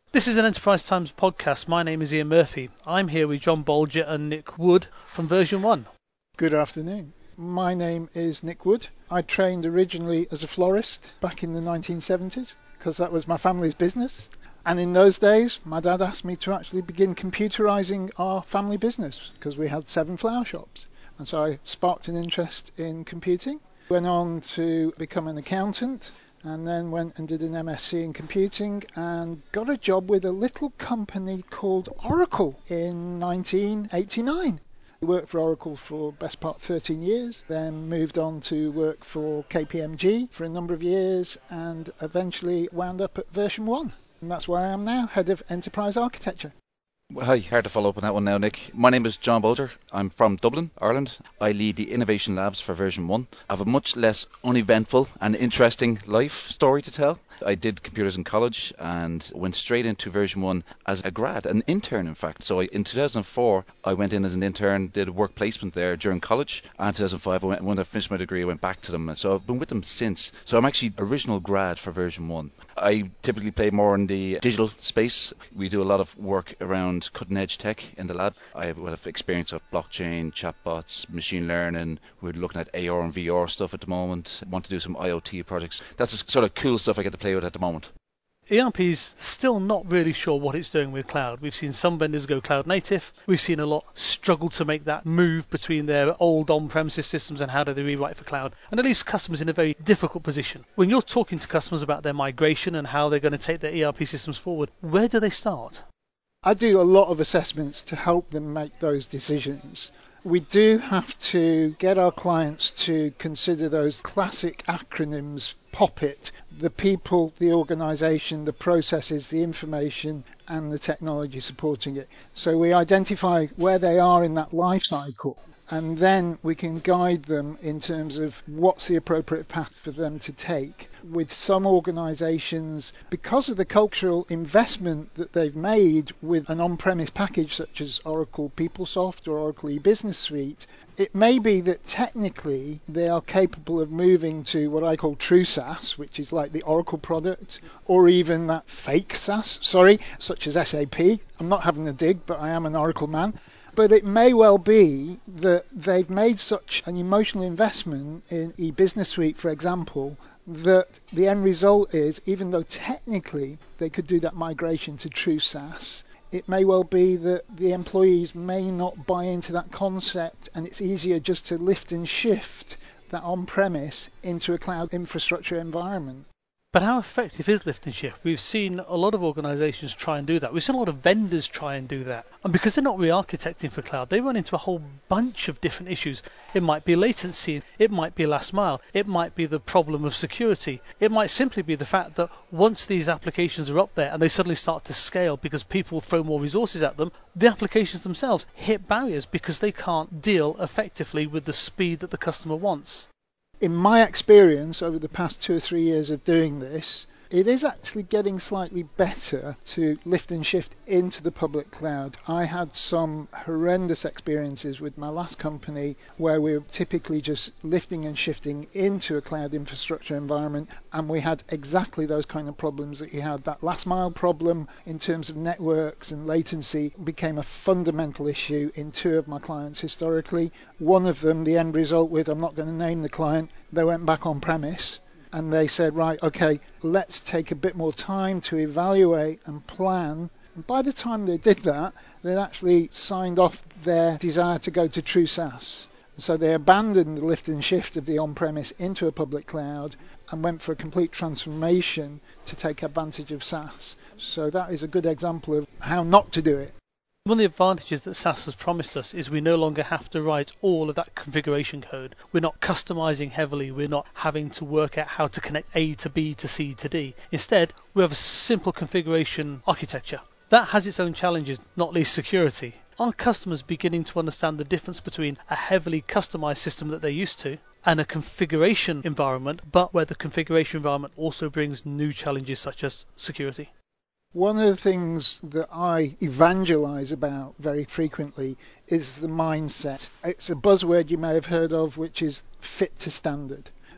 This is an Enterprise Times podcast. My name is Ian Murphy. I'm here with John Bolger and Nick Wood from Version 1. Good afternoon. My name is Nick Wood. I trained originally as a florist back in the 1970s because that was my family's business. And in those days, my dad asked me to actually begin computerizing our family business because we had 7 flower shops. And so I sparked an interest in computing, went on to become an accountant, and then went and did an MSc in computing and got a job with a little company called Oracle in 1989. I worked for Oracle for best part 13 years, then moved on to work for KPMG for a number of years and eventually wound up at Version 1. And that's where I am now, head of enterprise architecture. Hi, hard to follow up on that one now, Nick. My name is John Bolger. I'm from Dublin, Ireland. I lead the innovation labs for Version 1. I have a much less uneventful and interesting life story to tell. I did computers in college and went straight into Version 1 as a grad, an intern in fact. So in 2004, I went in as an intern, did a work placement there during college. And in 2005, when I finished my degree, I went back to them. So I've been with them since. So I'm actually original grad for Version 1. I typically play more in the digital space. We do a lot of work around cutting edge tech in the lab. I have a lot of experience of blockchain, chatbots, machine learning. We're looking at AR and VR stuff at the moment. Want to do some IoT projects. That's the sort of cool stuff I get to play with at the moment. ERP's still not really sure what it's doing with cloud. We've seen some vendors go cloud native. We've seen a lot struggle to make that move between their old on-premises systems and how do they rewrite for cloud. And it leaves customers in a very difficult position. When you're talking to customers about their migration and how they're going to take their ERP systems forward, where do they start? I do a lot of assessments to help them make those decisions. We do have to get our clients to consider those classic acronyms, POPIT, the people, the organisation, the processes, the information and the technology supporting it. So we identify where they are in that life cycle and then we can guide them in terms of what's the appropriate path for them to take. With some organisations, because of the cultural investment that they've made with an on-premise package such as Oracle PeopleSoft or Oracle eBusiness Suite, it may be that technically they are capable of moving to what I call true SaaS, which is like the Oracle product, or even that fake SaaS, such as SAP. I'm not having a dig, but I am an Oracle man. But it may well be that they've made such an emotional investment in eBusiness Suite, for example, that the end result is, even though technically they could do that migration to true SaaS, it may well be that the employees may not buy into that concept and it's easier just to lift and shift that on-premise into a cloud infrastructure environment. But how effective is lift and shift? We've seen a lot of organisations try and do that. We've seen a lot of vendors try and do that. And because they're not re-architecting for cloud, they run into a whole bunch of different issues. It might be latency, it might be last mile, it might be the problem of security. It might simply be the fact that once these applications are up there and they suddenly start to scale because people throw more resources at them, the applications themselves hit barriers because they can't deal effectively with the speed that the customer wants. In my experience over the past 2 or 3 years of doing this, it is actually getting slightly better to lift and shift into the public cloud. I had some horrendous experiences with my last company where we were typically just lifting and shifting into a cloud infrastructure environment, and we had exactly those kind of problems that you had. That last mile problem in terms of networks and latency became a fundamental issue in 2 of my clients historically. One of them, the end result with, I'm not going to name the client, they went back on premise. And they said, right, okay, let's take a bit more time to evaluate and plan. And by the time they did that, they'd actually signed off their desire to go to true SaaS. So they abandoned the lift and shift of the on-premise into a public cloud and went for a complete transformation to take advantage of SaaS. So that is a good example of how not to do it. One of the advantages that SaaS has promised us is we no longer have to write all of that configuration code. We're not customizing heavily. We're not having to work out how to connect A to B to C to D. Instead, we have a simple configuration architecture. That has its own challenges, not least security. Are customers beginning to understand the difference between a heavily customized system that they're used to and a configuration environment, but where the configuration environment also brings new challenges such as security? One of the things that I evangelize about very frequently is the mindset. It's a buzzword you may have heard of, which is fit to standard.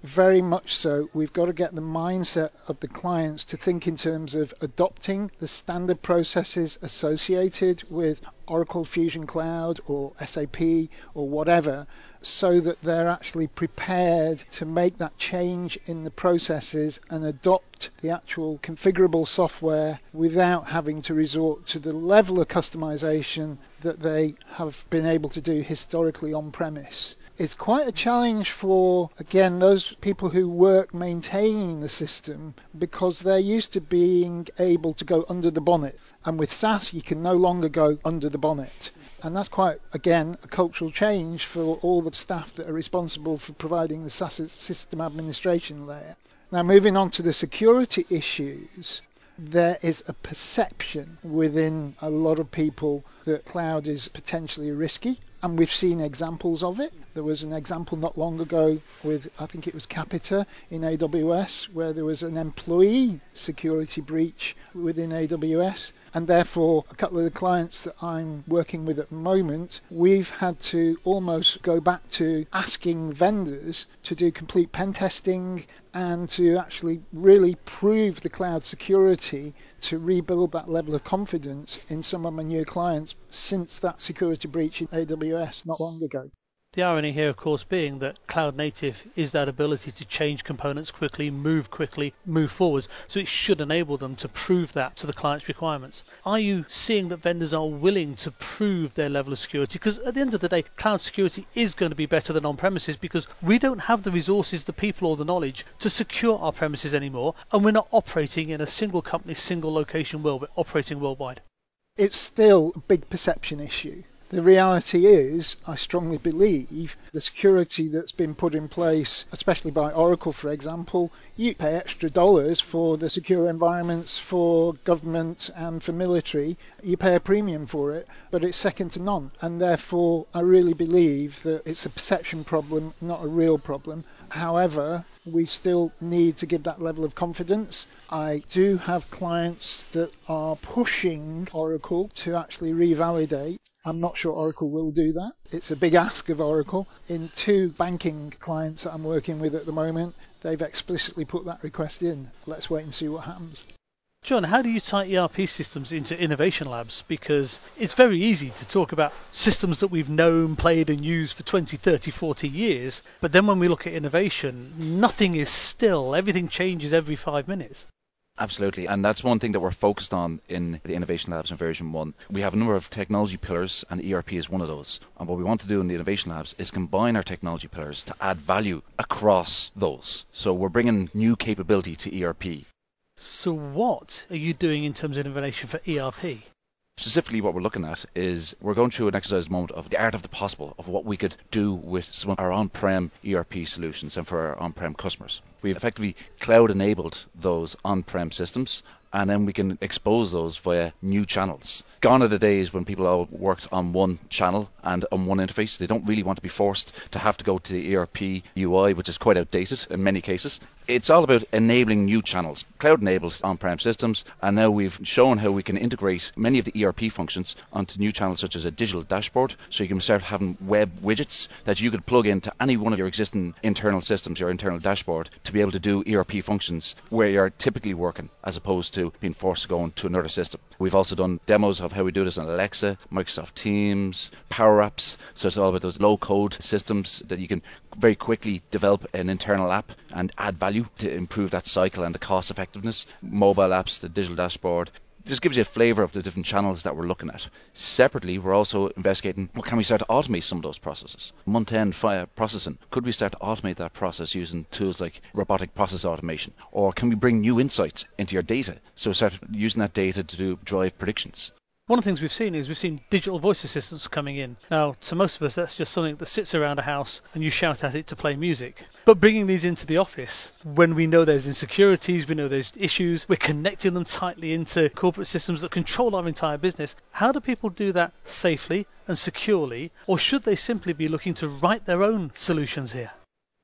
very much so, we've got to get the mindset of the clients to think in terms of adopting the standard processes associated with Oracle Fusion Cloud or SAP or whatever, so that they're actually prepared to make that change in the processes and adopt the actual configurable software without having to resort to the level of customization that they have been able to do historically on premise. It's quite a challenge for, again, those people who work maintaining the system, because they're used to being able to go under the bonnet. And with SaaS, you can no longer go under the bonnet. And that's quite, again, a cultural change for all the staff that are responsible for providing the SaaS system administration layer. Now, moving on to the security issues, there is a perception within a lot of people that cloud is potentially risky. And we've seen examples of it. There was an example not long ago with, I think it was Capita in AWS, where there was an employee security breach within AWS. And therefore, a couple of the clients that I'm working with at the moment, we've had to almost go back to asking vendors to do complete pen testing and to actually really prove the cloud security to rebuild that level of confidence in some of my new clients since that security breach in AWS not long ago. The irony here, of course, being that cloud native is that ability to change components quickly, move forwards. So it should enable them to prove that to the client's requirements. Are you seeing that vendors are willing to prove their level of security? Because at the end of the day, cloud security is going to be better than on-premises, because we don't have the resources, the people or the knowledge to secure our premises anymore. And we're not operating in a single company, single location world. We're operating worldwide. It's still a big perception issue. The reality is, I strongly believe, the security that's been put in place, especially by Oracle, for example, you pay extra dollars for the secure environments for government and for military. You pay a premium for it, but it's second to none. And therefore, I really believe that it's a perception problem, not a real problem. However, we still need to give that level of confidence. I do have clients that are pushing Oracle to actually revalidate. I'm not sure Oracle will do that. It's a big ask of Oracle. In 2 banking clients that I'm working with at the moment, they've explicitly put that request in. Let's wait and see what happens. John, how do you tie ERP systems into innovation labs? Because it's very easy to talk about systems that we've known, played and used for 20, 30, 40 years. But then when we look at innovation, nothing is still. Everything changes every 5 minutes. Absolutely, and that's one thing that we're focused on in the Innovation Labs in version 1. We have a number of technology pillars, and ERP is one of those. And what we want to do in the Innovation Labs is combine our technology pillars to add value across those. So we're bringing new capability to ERP. So what are you doing in terms of innovation for ERP? Specifically, what we're looking at is we're going through an exercise moment of the art of the possible, of what we could do with some of our on-prem ERP solutions and for our on-prem customers. We've effectively cloud-enabled those on-prem systems, and then we can expose those via new channels. Gone are the days when people all worked on one channel and on one interface. They don't really want to be forced to have to go to the ERP UI, which is quite outdated in many cases. It's all about enabling new channels, cloud-enabled on-prem systems, and now we've shown how we can integrate many of the ERP functions onto new channels such as a digital dashboard, so you can start having web widgets that you could plug into any one of your existing internal systems, your internal dashboard, to be able to do ERP functions where you're typically working, as opposed to being forced to go into another system. We've also done demos of how we do this on Alexa, Microsoft Teams, Power Apps, so it's all about those low-code systems that you can very quickly develop an internal app and add value to improve that cycle and the cost effectiveness. Mobile apps, the digital dashboard. This gives you a flavour of the different channels that we're looking at. Separately, we're also investigating, well, can we start to automate some of those processes? Month-end processing, could we start to automate that process using tools like robotic process automation? Or can we bring new insights into your data? So start using that data to drive predictions. One of the things we've seen digital voice assistants coming in. Now, to most of us, that's just something that sits around a house and you shout at it to play music. But bringing these into the office, when we know there's insecurities, we know there's issues, we're connecting them tightly into corporate systems that control our entire business. How do people do that safely and securely? Or should they simply be looking to write their own solutions here?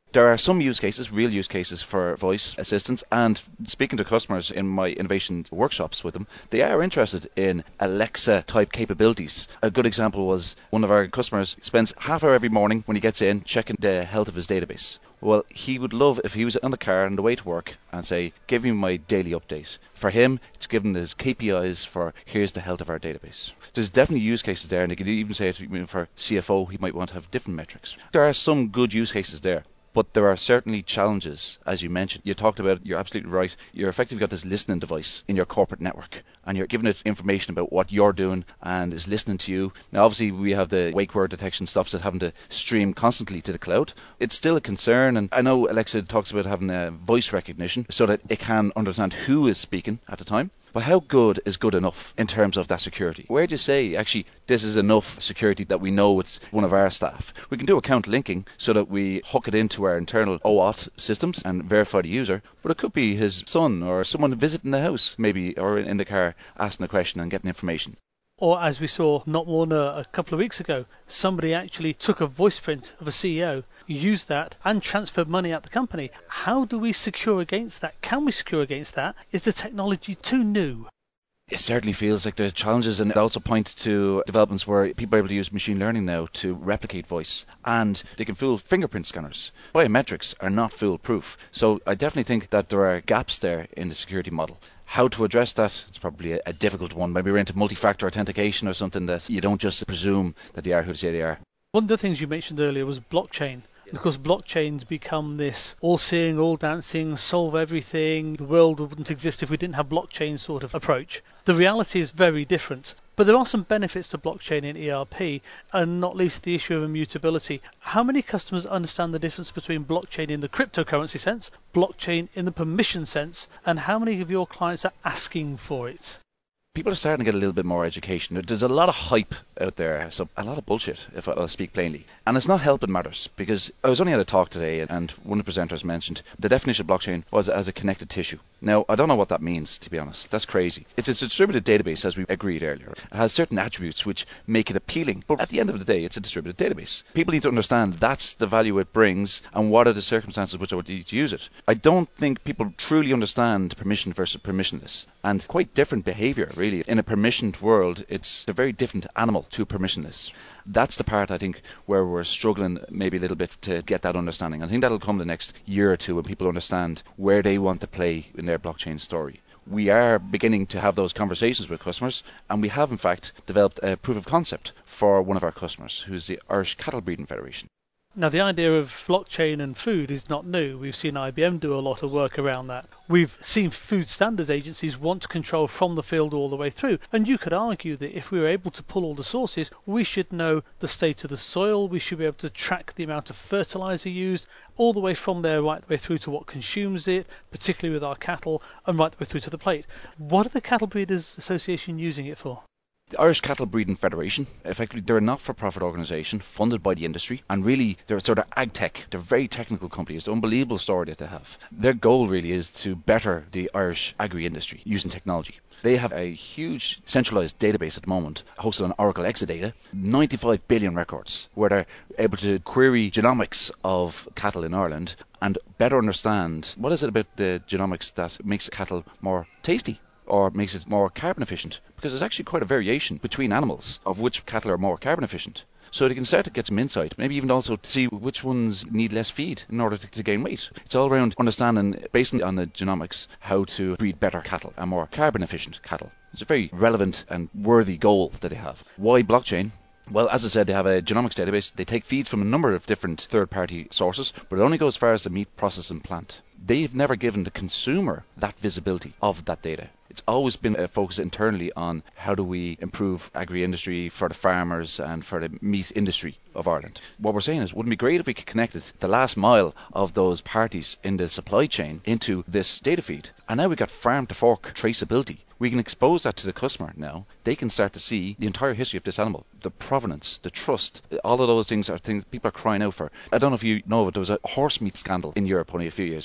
There are some use cases, real use cases for voice assistants, and speaking to customers in my innovation workshops with them, they are interested in Alexa type capabilities. A good example was one of our customers spends half hour every morning when he gets in checking the health of his database. Well, he would love if he was on the car on the way to work and say, give me my daily update. For him, it's given his KPIs for here's the health of our database. There's definitely use cases there, and they could even say for CFO, he might want to have different metrics. There are some good use cases there. But there are certainly challenges, as you mentioned. You talked about it, you're absolutely right. You're effectively got this listening device in your corporate network, and you're giving it information about what you're doing and is listening to you. Now, obviously, we have the wake word detection stops it having to stream constantly to the cloud. It's still a concern, and I know Alexa talks about having a voice recognition so that it can understand who is speaking at the time. But how good is good enough in terms of that security? Where do you say, actually, this is enough security that we know it's one of our staff? We can do account linking so that we hook it into our internal OAuth systems and verify the user, but it could be his son or someone visiting the house, maybe, or in the car, asking a question and getting information. Or as we saw not more than a couple of weeks ago, somebody actually took a voice print of a CEO, used that and transferred money at the company. How do we secure against that? Can we secure against that? Is the technology too new? It certainly feels like there's challenges, and it also points to developments where people are able to use machine learning now to replicate voice, and they can fool fingerprint scanners. Biometrics are not foolproof, so I definitely think that there are gaps there in the security model. How to address that? It's probably a difficult one. Maybe we're into multi-factor authentication or something that you don't just presume that they are who they say they are. One of the things you mentioned earlier was blockchain. Because blockchains become this all-seeing, all-dancing, solve everything, the world wouldn't exist if we didn't have blockchain sort of approach. The reality is very different. But there are some benefits to blockchain in ERP, and not least the issue of immutability. How many customers understand the difference between blockchain in the cryptocurrency sense, blockchain in the permission sense, and how many of your clients are asking for it? People are starting to get a little bit more education. There's a lot of hype out there, so a lot of bullshit, if I'll speak plainly. And it's not helping matters, because I was only at a talk today, and one of the presenters mentioned the definition of blockchain was as a connected tissue. Now, I don't know what that means, to be honest. That's crazy. It's a distributed database, as we agreed earlier. It has certain attributes which make it appealing, but at the end of the day, it's a distributed database. People need to understand that's the value it brings, and what are the circumstances which I would need to use it. I don't think people truly understand permission versus permissionless, and quite different behavior, really. In a permissioned world, it's a very different animal to permissionless. That's the part, I think, where we're struggling maybe a little bit to get that understanding. I think that'll come the next year or two when people understand where they want to play in their blockchain story. We are beginning to have those conversations with customers, and we have, in fact, developed a proof of concept for one of our customers, who's the Irish Cattle Breeding Federation. Now, the idea of blockchain and food is not new. We've seen IBM do a lot of work around that. We've seen food standards agencies want to control from the field all the way through. And you could argue that if we were able to pull all the sources, we should know the state of the soil. We should be able to track the amount of fertilizer used, all the way from there right the way through to what consumes it, particularly with our cattle, and right the way through to the plate. What are the Cattle Breeders Association using it for? The Irish Cattle Breeding Federation, effectively, they're a not-for-profit organisation funded by the industry, and really they're sort of ag-tech. They're very technical companies. It's an unbelievable story that they have. Their goal really is to better the Irish agri-industry using technology. They have a huge centralised database at the moment, hosted on Oracle Exadata, 95 billion records, where they're able to query genomics of cattle in Ireland and better understand what is it about the genomics that makes cattle more tasty, or makes it more carbon efficient, because there's actually quite a variation between animals of which cattle are more carbon efficient. So they can start to get some insight, maybe even also to see which ones need less feed in order to gain weight. It's all around understanding, based on the genomics, how to breed better cattle and more carbon efficient cattle. It's a very relevant and worthy goal that they have. Why blockchain? Well, as I said, they have a genomics database. They take feeds from a number of different third-party sources, but it only goes as far as the meat processing plant. They've never given the consumer that visibility of that data. It's always been a focus internally on how do we improve agri-industry for the farmers and for the meat industry of Ireland. What we're saying is, wouldn't it be great if we could connect it, the last mile of those parties in the supply chain, into this data feed? And now we've got farm-to-fork traceability. We can expose that to the customer now. They can start to see the entire history of this animal, the provenance, the trust. All of those things are things people are crying out for. I don't know if you know, but there was a horse meat scandal in Europe only a few years ago.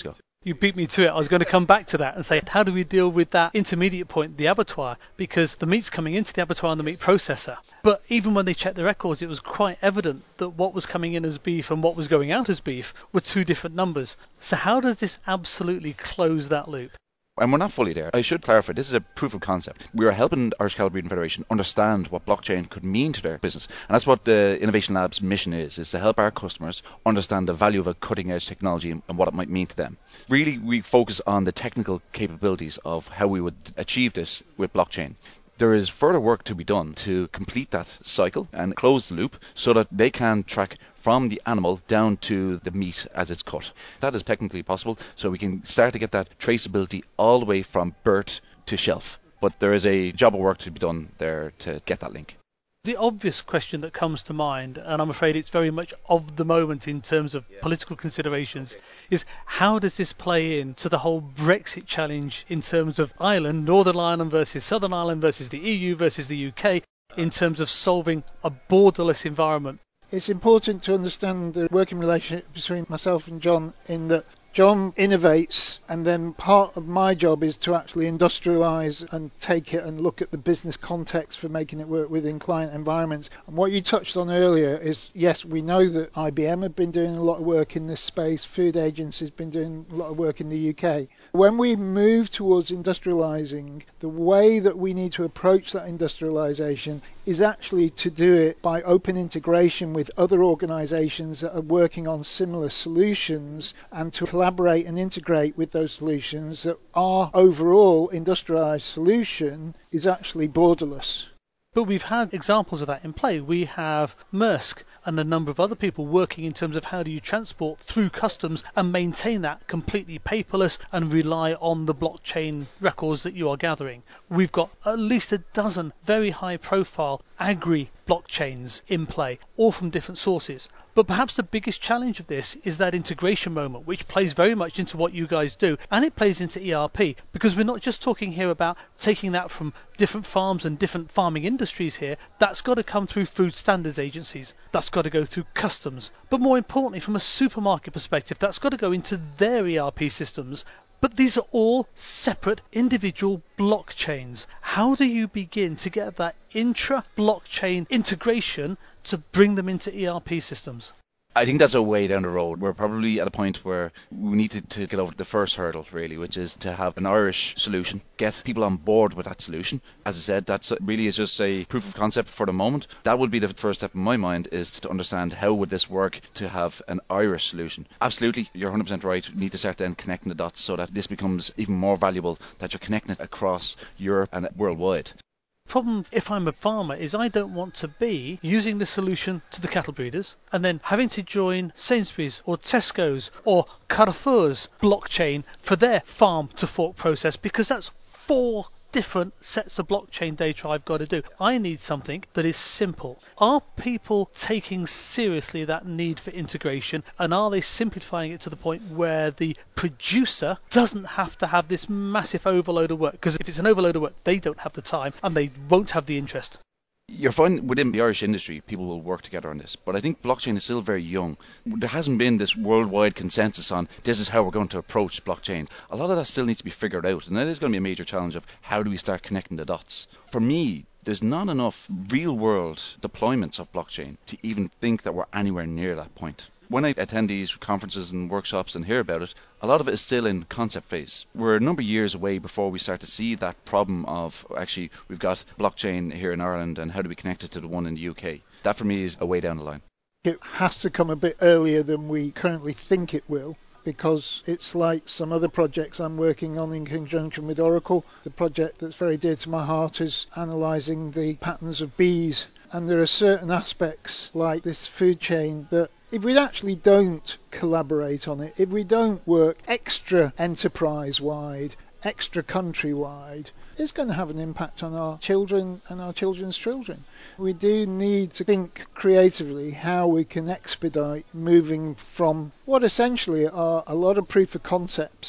You beat me to it. I was going to come back to that and say, how do we deal with that intermediate point, the abattoir? Because the meat's coming into the abattoir and the meat processor. But even when they checked the records, it was quite evident that what was coming in as beef and what was going out as beef were two different numbers. So how does this absolutely close that loop? And we're not fully there. I should clarify, this is a proof of concept. We are helping Irish Cattle Breeding Federation understand what blockchain could mean to their business. And that's what the Innovation Lab's mission is to help our customers understand the value of a cutting-edge technology and what it might mean to them. Really, we focus on the technical capabilities of how we would achieve this with blockchain. There is further work to be done to complete that cycle and close the loop so that they can track from the animal down to the meat as it's cut. That is technically possible, so we can start to get that traceability all the way from birth to shelf. But there is a job of work to be done there to get that link. The obvious question that comes to mind, and I'm afraid it's very much of the moment in terms of political considerations, is how does this play into the whole Brexit challenge in terms of Ireland, Northern Ireland versus Southern Ireland versus the EU versus the UK, in terms of solving a borderless environment? It's important to understand the working relationship between myself and John in that John innovates, and then part of my job is to actually industrialise and take it and look at the business context for making it work within client environments. And what you touched on earlier is, yes, we know that IBM have been doing a lot of work in this space, Food Agency has been doing a lot of work in the UK. When we move towards industrialising, the way that we need to approach that industrialisation is actually to do it by open integration with other organisations that are working on similar solutions, and to collaborate and integrate with those solutions that our overall industrialised solution is actually borderless. But we've had examples of that in play. We have Maersk and a number of other people working in terms of how do you transport through customs and maintain that completely paperless and rely on the blockchain records that you are gathering. We've got at least a dozen very high profile agri blockchains in play, all from different sources. But perhaps the biggest challenge of this is that integration moment, which plays very much into what you guys do, and it plays into ERP, because we're not just talking here about taking that from different farms and different farming industries here. That's got to come through food standards agencies. That's got to go through customs. But more importantly, from a supermarket perspective, that's got to go into their ERP systems. But these are all separate individual blockchains. How do you begin to get that intra-blockchain integration to bring them into ERP systems? I think that's a way down the road. We're probably at a point where we need to get over the first hurdle, really, which is to have an Irish solution, get people on board with that solution. As I said, that's really is just a proof of concept for the moment. That would be the first step in my mind, is to understand how would this work to have an Irish solution. Absolutely, you're 100% right. We need to start then connecting the dots so that this becomes even more valuable, that you're connecting it across Europe and worldwide. Problem, if I'm a farmer, is I don't want to be using the solution to the cattle breeders and then having to join Sainsbury's or Tesco's or Carrefour's blockchain for their farm to fork process, because that's 4 different sets of blockchain data I've got to do. I need something that is simple. Are people taking seriously that need for integration, and are they simplifying it to the point where the producer doesn't have to have this massive overload of work? Because if it's an overload of work, they don't have the time and they won't have the interest. You're finding within the Irish industry, people will work together on this, but I think blockchain is still very young. There hasn't been this worldwide consensus on this is how we're going to approach blockchain. A lot of that still needs to be figured out, and that is going to be a major challenge of how do we start connecting the dots. For me, there's not enough real-world deployments of blockchain to even think that we're anywhere near that point. When I attend these conferences and workshops and hear about it, a lot of it is still in concept phase. We're a number of years away before we start to see that problem of, actually, we've got blockchain here in Ireland and how do we connect it to the one in the UK? That for me is a way down the line. It has to come a bit earlier than we currently think it will, because it's like some other projects I'm working on in conjunction with Oracle. The project that's very dear to my heart is analysing the patterns of bees. And there are certain aspects like this food chain that if we actually don't collaborate on it, if we don't work extra enterprise-wide, extra country-wide, it's going to have an impact on our children and our children's children. We do need to think creatively how we can expedite moving from what essentially are a lot of proof of concepts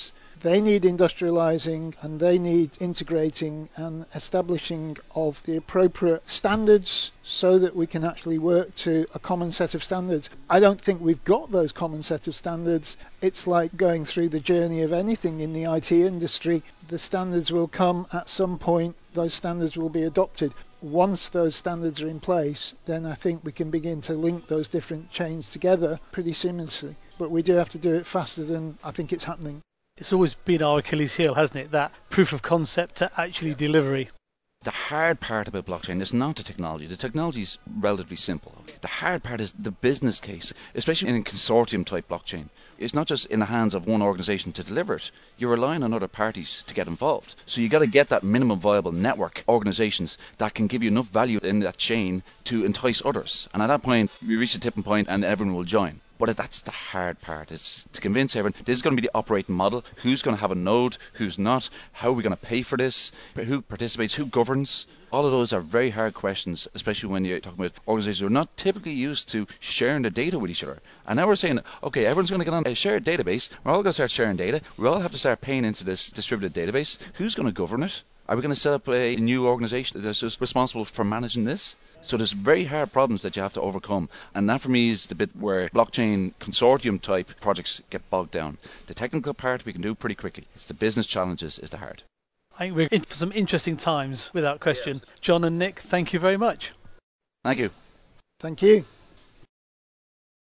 They need industrializing, and they need integrating and establishing of the appropriate standards so that we can actually work to a common set of standards. I don't think we've got those common set of standards. It's like going through the journey of anything in the IT industry. The standards will come at some point, those standards will be adopted. Once those standards are in place, then I think we can begin to link those different chains together pretty seamlessly. But we do have to do it faster than I think it's happening. It's always been our Achilles heel, hasn't it? That proof of concept to actually delivery. The hard part about blockchain is not the technology. The technology is relatively simple. The hard part is the business case, especially in a consortium type blockchain. It's not just in the hands of one organization to deliver it. You're relying on other parties to get involved. So you got to get that minimum viable network organizations that can give you enough value in that chain to entice others. And at that point, we reach a tipping point and everyone will join. But that's the hard part, is to convince everyone this is going to be the operating model, who's going to have a node, who's not, how are we going to pay for this, who participates, who governs. All of those are very hard questions, especially when you're talking about organizations who are not typically used to sharing the data with each other. And now we're saying, okay, everyone's going to get on a shared database, we're all going to start sharing data, we all have to start paying into this distributed database. Who's going to govern it? Are we going to set up a new organization that's just responsible for managing this? So there's very hard problems that you have to overcome. And that for me is the bit where blockchain consortium type projects get bogged down. The technical part we can do pretty quickly. It's the business challenges is the hard. I think we're in for some interesting times, without question. John and Nick, thank you very much. Thank you. Thank you.